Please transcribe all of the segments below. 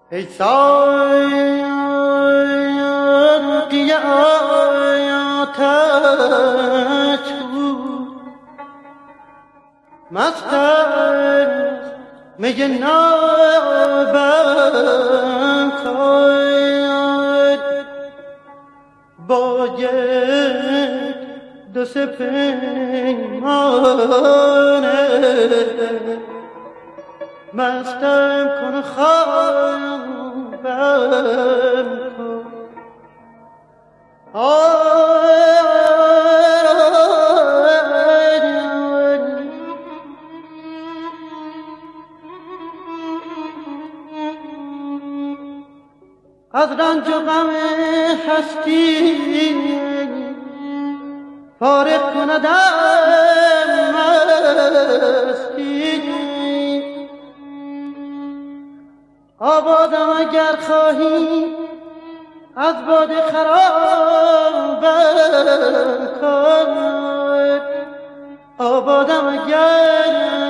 ای ساقی آتش مست از می نابم کن باید دو سه پیمانه مستم کن خوابم کن از رنج و غم هستی فارغ کندم مستی آبادم اگر خواهی از باد خرابم کن آبادم اگر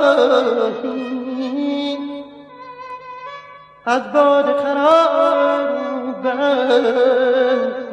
خواهی از باد خرابم